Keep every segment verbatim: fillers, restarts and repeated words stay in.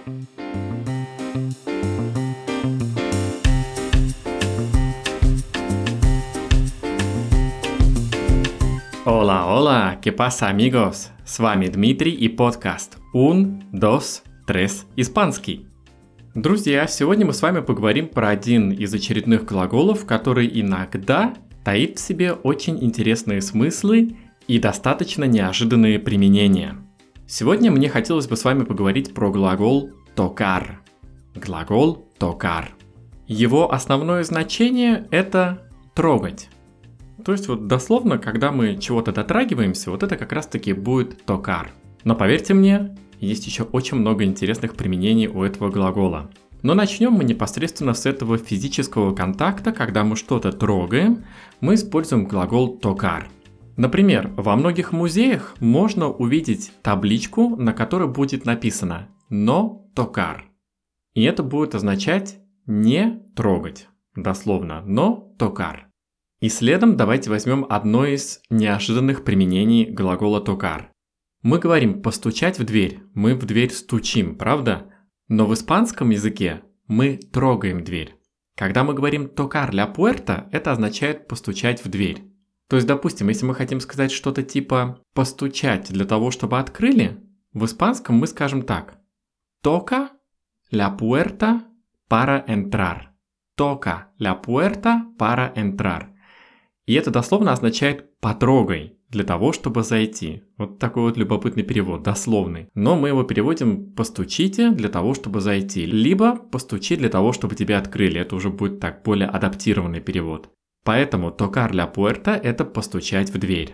Hola, hola, ¿qué pasa, amigos? С вами Дмитрий и подкаст Un, dos, tres, испанский. Друзья, сегодня мы с вами поговорим про один из очередных глаголов, который иногда таит в себе очень интересные смыслы и достаточно неожиданные применения. Сегодня мне хотелось бы с вами поговорить про глагол tocar. Глагол tocar. Его основное значение – это трогать. То есть вот дословно, когда мы чего-то дотрагиваемся, вот это как раз-таки будет tocar. Но поверьте мне, есть еще очень много интересных применений у этого глагола. Но начнем мы непосредственно с этого физического контакта, когда мы что-то трогаем, мы используем глагол tocar. Например, во многих музеях можно увидеть табличку, на которой будет написано «no tocar». И это будет означать «не трогать». Дословно «no tocar». И следом давайте возьмем одно из неожиданных применений глагола tocar. Мы говорим «постучать в дверь», мы в дверь стучим, правда? Но в испанском языке мы трогаем дверь. Когда мы говорим tocar la puerta, это означает «постучать в дверь». То есть, допустим, если мы хотим сказать что-то типа «постучать для того, чтобы открыли», в испанском мы скажем так: «Toca la puerta para entrar». «Toca la puerta para entrar». И это дословно означает «потрогай» для того, чтобы зайти. Вот такой вот любопытный перевод, дословный. Но мы его переводим «постучите для того, чтобы зайти», либо «постучи для того, чтобы тебя открыли». Это уже будет так более адаптированный перевод. Поэтому tocar la puerta – это постучать в дверь.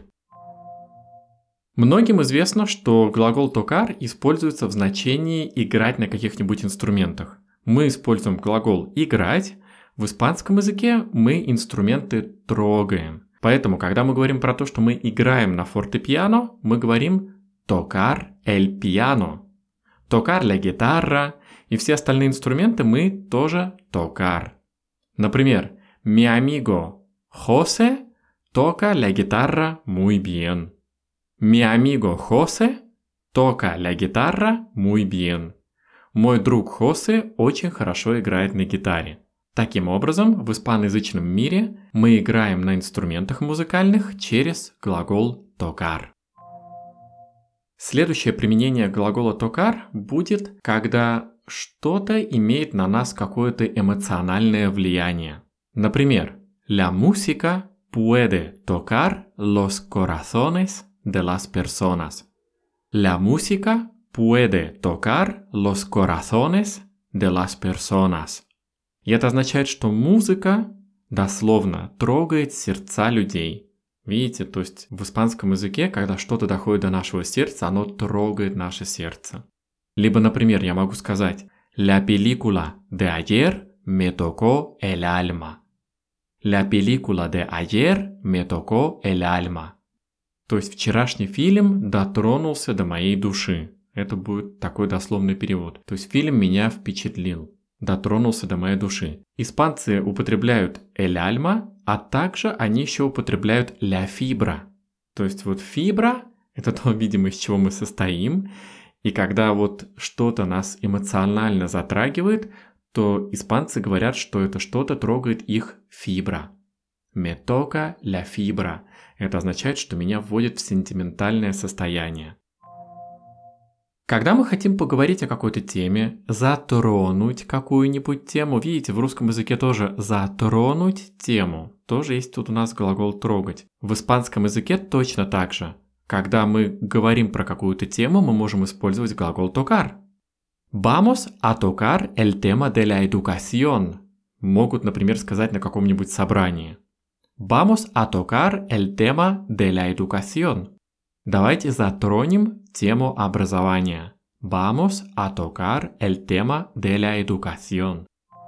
Многим известно, что глагол tocar используется в значении играть на каких-нибудь инструментах. Мы используем глагол играть, в испанском языке мы инструменты трогаем. Поэтому, когда мы говорим про то, что мы играем на фортепиано, мы говорим tocar el piano, tocar la guitarra, и все остальные инструменты мы тоже tocar. Например, mi amigo José toca la guitarra muy bien. Mi amigo José toca la guitarra muy bien. Мой друг Хосе очень хорошо играет на гитаре. Таким образом, в испаноязычном мире мы играем на инструментах музыкальных через глагол tocar. Следующее применение глагола tocar будет, когда что-то имеет на нас какое-то эмоциональное влияние. Например, la música puede tocar los corazones de las personas. La música puede tocar los corazones de las personas. И это означает, что музыка дословно трогает сердца людей. Видите, то есть в испанском языке, когда что-то доходит до нашего сердца, оно трогает наше сердце. Либо, например, я могу сказать «La película de ayer me tocó el alma». «La película de ayer me tocó el alma». То есть вчерашний фильм дотронулся до моей души. Это будет такой дословный перевод. То есть фильм меня впечатлил, дотронулся до моей души. Испанцы употребляют el alma, а также они еще употребляют la fibra. То есть вот фибра – это то, видимо, из чего мы состоим. И когда вот что-то нас эмоционально затрагивает, то испанцы говорят, что это что-то трогает их фибра. Me toca la fibra. Это означает, что меня вводит в сентиментальное состояние. Когда мы хотим поговорить о какой-то теме, затронуть какую-нибудь тему, видите, в русском языке тоже затронуть тему, тоже есть тут у нас глагол трогать. В испанском языке точно так же. Когда мы говорим про какую-то тему, мы можем использовать глагол tocar. Vamos a tocar el tema de la educación. Могут, например, сказать на каком-нибудь собрании. Vamos a tocar el tema de la educación. Давайте затронем тему образования. Vamos a tocar el tema de la educación.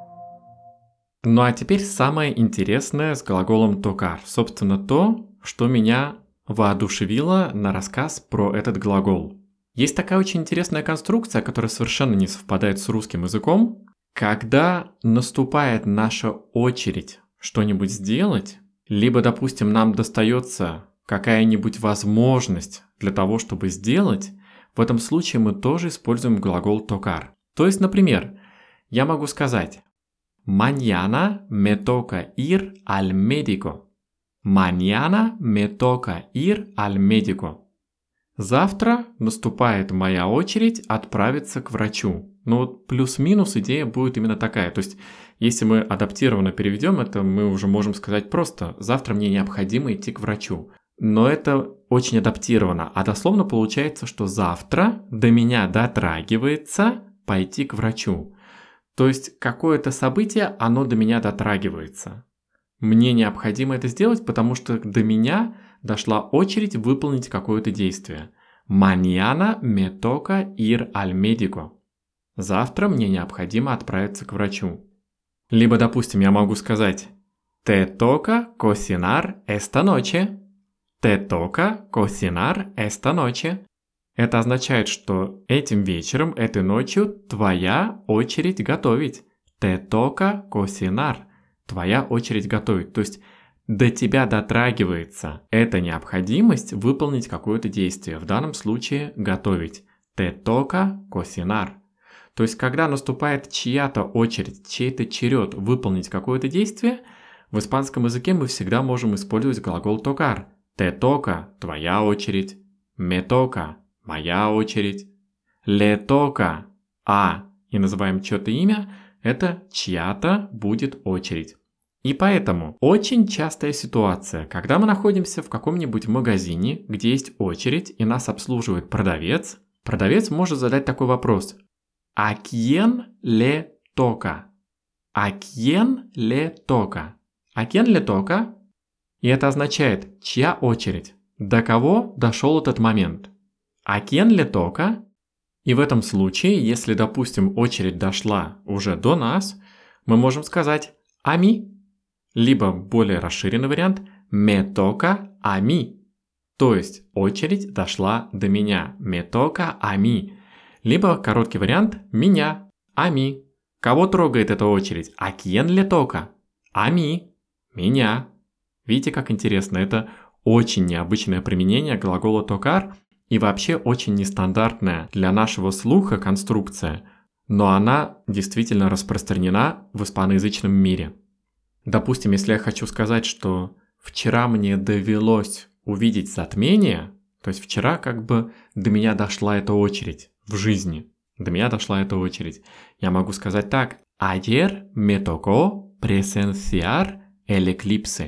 Ну а теперь самое интересное с глаголом tocar. Собственно, то, что меня воодушевило на рассказ про этот глагол. Есть такая очень интересная конструкция, которая совершенно не совпадает с русским языком. Когда наступает наша очередь что-нибудь сделать, либо, допустим, нам достается какая-нибудь возможность для того, чтобы сделать, в этом случае мы тоже используем глагол tocar. То есть, например, я могу сказать «Mañana me toca ir al médico». «Mañana me toca ir al médico». Завтра наступает моя очередь отправиться к врачу. Ну вот плюс-минус идея будет именно такая. То есть, если мы адаптированно переведем это, мы уже можем сказать просто «завтра мне необходимо идти к врачу». Но это очень адаптировано. А дословно получается, что завтра до меня дотрагивается пойти к врачу. То есть, какое-то событие, оно до меня дотрагивается. Мне необходимо это сделать, потому что до меня дошла очередь выполнить какое-то действие. Mañana me toca ir al médico. Завтра мне необходимо отправиться к врачу. Либо, допустим, я могу сказать Te toca cocinar esta noche. Te toca cocinar esta noche. Это означает, что этим вечером, этой ночью твоя очередь готовить. Te toca cocinar. Твоя очередь готовить. То есть до тебя дотрагивается эта необходимость выполнить какое-то действие. В данном случае готовить. Te toca cocinar. То есть когда наступает чья-то очередь, чей-то черед выполнить какое-то действие, в испанском языке мы всегда можем использовать глагол tocar. Te toca – твоя очередь. Me toca – моя очередь. Le toca – а и называем чье-то имя – это чья-то будет очередь. И поэтому очень частая ситуация, когда мы находимся в каком-нибудь магазине, где есть очередь и нас обслуживает продавец, продавец может задать такой вопрос: «A quién le toca?» «A quién le toca?» «A quién le toca?» И это означает «чья очередь?», до кого дошел этот момент. «A quién le toca?» И в этом случае, если, допустим, очередь дошла уже до нас, мы можем сказать «a mí». Либо более расширенный вариант «me toca a mí». То есть очередь дошла до меня. «Me toca a mí». Либо короткий вариант «меня», «a mí». Кого трогает эта очередь? «A quién le toca?» «A mí». «Меня». Видите, как интересно? Это очень необычное применение глагола tocar и вообще очень нестандартная для нашего слуха конструкция, но она действительно распространена в испаноязычном мире. Допустим, если я хочу сказать, что вчера мне довелось увидеть затмение, то есть вчера как бы до меня дошла эта очередь в жизни, до меня дошла эта очередь, я могу сказать так: «Ayer me tocó presenciar el eclipse».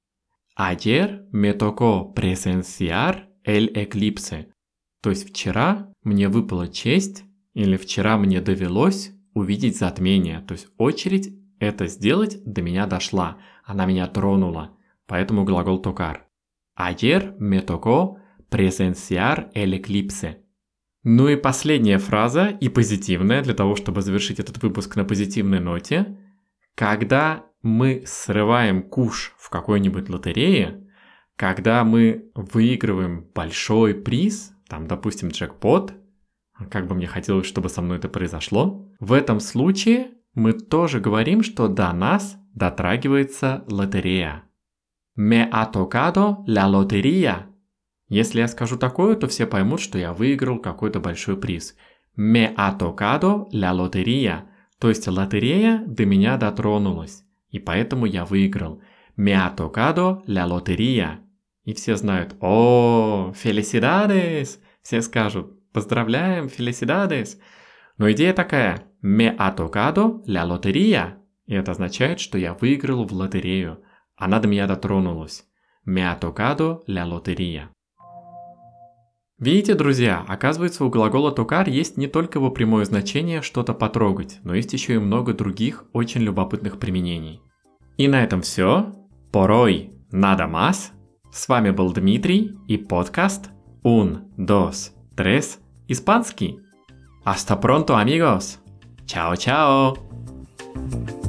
«Ayer me tocó presenciar el eclipse». То есть вчера мне выпала честь или вчера мне довелось увидеть затмение, то есть очередь это сделать до меня дошла, она меня тронула, поэтому глагол tocar. Ayer me tocó presenciar el eclipse. Ну и последняя фраза, и позитивная, для того, чтобы завершить этот выпуск на позитивной ноте. Когда мы срываем куш в какой-нибудь лотерее, когда мы выигрываем большой приз, там, допустим, джекпот, как бы мне хотелось, чтобы со мной это произошло, в этом случае мы тоже говорим, что до нас дотрагивается лотерея. Me ha tocado la lotería. Если я скажу такое, то все поймут, что я выиграл какой-то большой приз. Me ha tocado la lotería. То есть лотерея до меня дотронулась, и поэтому я выиграл. Me ha tocado la lotería. И все знают: «О, felicidades!» Все скажут: «Поздравляем, felicidades!» Но идея такая: «Me ha tocado la lotería». И это означает, что я выиграл в лотерею. Она до меня дотронулась. Me ha tocado la lotería. Видите, друзья, оказывается, у глагола tocar есть не только его прямое значение что-то потрогать, но есть еще и много других очень любопытных применений. И на этом все. Por hoy nada más. С вами был Дмитрий и подкаст Un, dos, tres, испанский. Hasta pronto, amigos. Чао-чао.